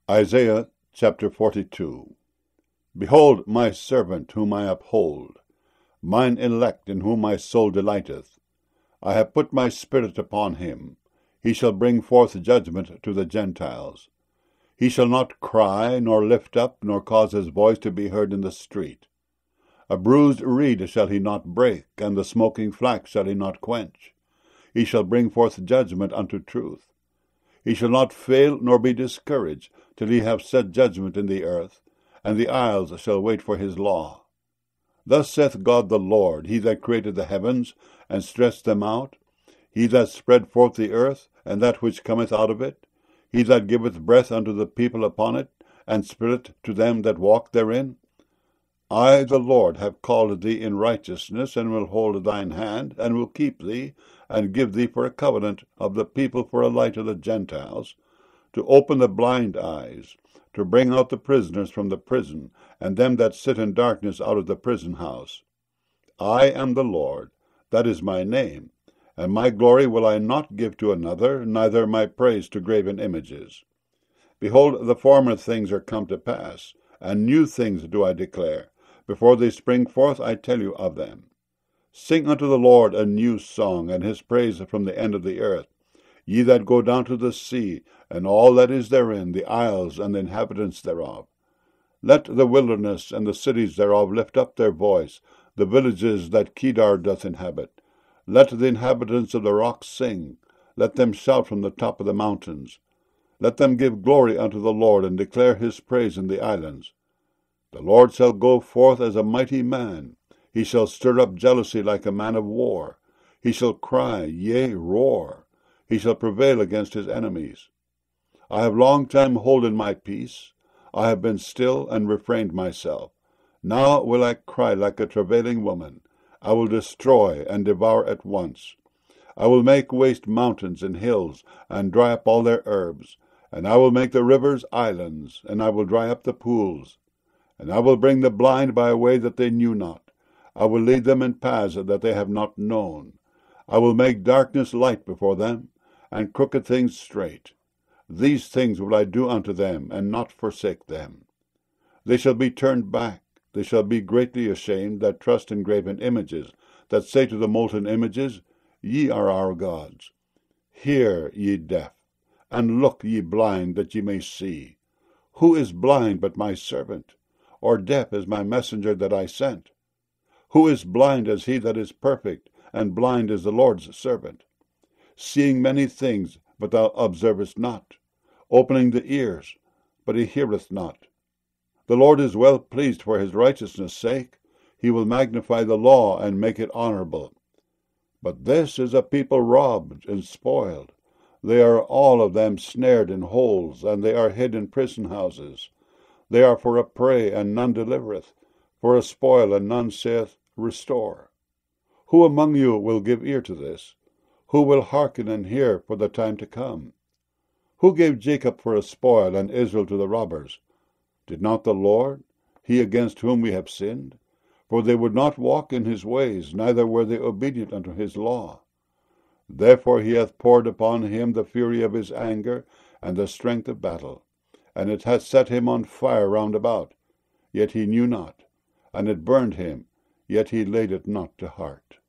Isaiah chapter 42. Behold my servant whom I uphold, mine elect in whom my soul delighteth. I have put my spirit upon him. He shall bring forth judgment to the Gentiles. He shall not cry, nor lift up, nor cause his voice to be heard in the street. A bruised reed shall he not break, and the smoking flax shall he not quench. He shall bring forth judgment unto truth. He shall not fail nor be discouraged, till he have set judgment in the earth, and the isles shall wait for his law. Thus saith God the Lord, he that created the heavens, and stretched them out, he that spread forth the earth, and that which cometh out of it, he that giveth breath unto the people upon it, and spirit to them that walk therein. I, the Lord, have called thee in righteousness, and will hold thine hand, and will keep thee, and give thee for a covenant of the people for a light of the Gentiles, to open the blind eyes, to bring out the prisoners from the prison, and them that sit in darkness out of the prison house. I am the Lord, that is my name, and my glory will I not give to another, neither my praise to graven images. Behold, the former things are come to pass, and new things do I declare. Before they spring forth, I tell you of them. Sing unto the Lord a new song, and his praise from the end of the earth. Ye that go down to the sea, and all that is therein, the isles and the inhabitants thereof. Let the wilderness and the cities thereof lift up their voice, the villages that Kedar doth inhabit. Let the inhabitants of the rocks sing. Let them shout from the top of the mountains. Let them give glory unto the Lord, and declare his praise in the islands. The Lord shall go forth as a mighty man. He shall stir up jealousy like a man of war. He shall cry, yea, roar. He shall prevail against his enemies. I have long time holden my peace. I have been still and refrained myself. Now will I cry like a travailing woman. I will destroy and devour at once. I will make waste mountains and hills, and dry up all their herbs. And I will make the rivers islands, and I will dry up the pools. And I will bring the blind by a way that they knew not. I will lead them in paths that they have not known. I will make darkness light before them, and crooked things straight. These things will I do unto them, and not forsake them. They shall be turned back. They shall be greatly ashamed that trust in graven images, that say to the molten images, Ye are our gods. Hear, ye deaf, and look, ye blind, that ye may see. Who is blind but my servant? Or deaf as my messenger that I sent? Who is blind as he that is perfect, and blind as the Lord's servant? Seeing many things, but thou observest not. Opening the ears, but he heareth not. The Lord is well pleased for his righteousness' sake. He will magnify the law, and make it honorable. But this is a people robbed and spoiled. They are all of them snared in holes, and they are hid in prison houses. They are for a prey, and none delivereth, for a spoil, and none saith, Restore. Who among you will give ear to this? Who will hearken and hear for the time to come? Who gave Jacob for a spoil, and Israel to the robbers? Did not the Lord, he against whom we have sinned? For they would not walk in his ways, neither were they obedient unto his law. Therefore he hath poured upon him the fury of his anger, and the strength of battle. And it hath set him on fire round about, yet he knew not. And it burned him, yet he laid it not to heart.